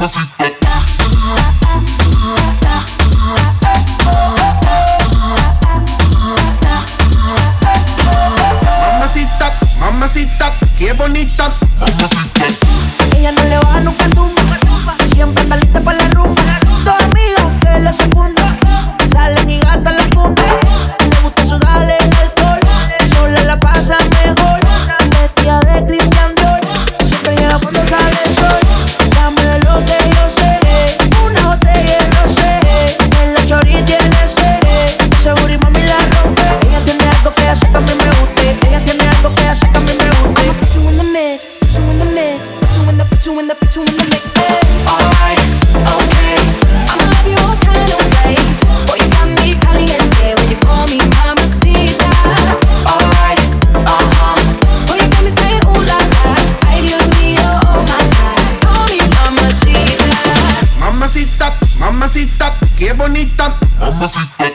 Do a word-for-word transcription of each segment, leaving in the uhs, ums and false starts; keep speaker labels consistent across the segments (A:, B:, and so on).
A: Mamacita, mamacita, qué bonita.
B: Ella no le baja nunca tumba, siempre está lista para la rumba. Dos amigas que la secundan, salen y gastan la funda. Le gusta sudarle el alcohol, sola la pasa mejor. Vestida de Christian Dior, siempre llega cuando sale el sol. Dame de lo que yo sé, una botella de rosé. En la chori tiene sed, seguro y mami la rompe. Ella tiene algo que hace que a mí me guste. Ella tiene algo que hace que a mí me guste. I'ma put you in the mix, put you in the mix, put you in the, put you in the, put you in the mix. Alright, okay, I'ma love you all kind of ways. Boy, you got me caliente when you call me mamacita. Alright, uh-huh. Boy, you got me saying ooh la la. Ay, Dios mío, oh my God. Call me mamacita.
A: Mamacita, mamacita, qué bonita. Mamacita.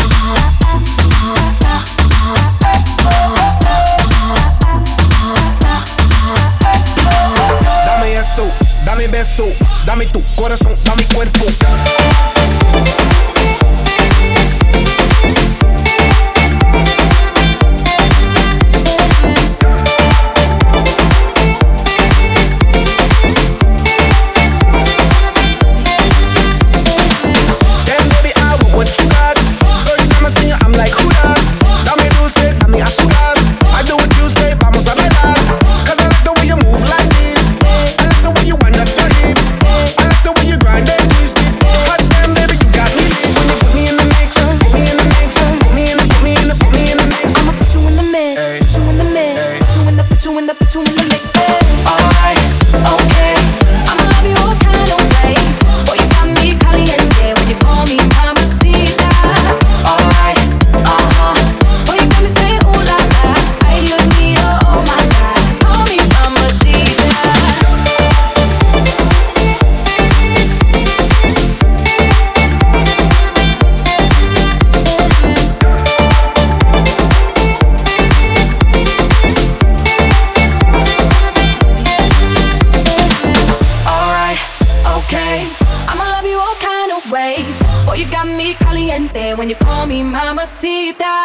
A: Dame eso, dame beso, dame tu corazón, dame cuerpo.
B: Boy, you got me caliente when you call me mamacita.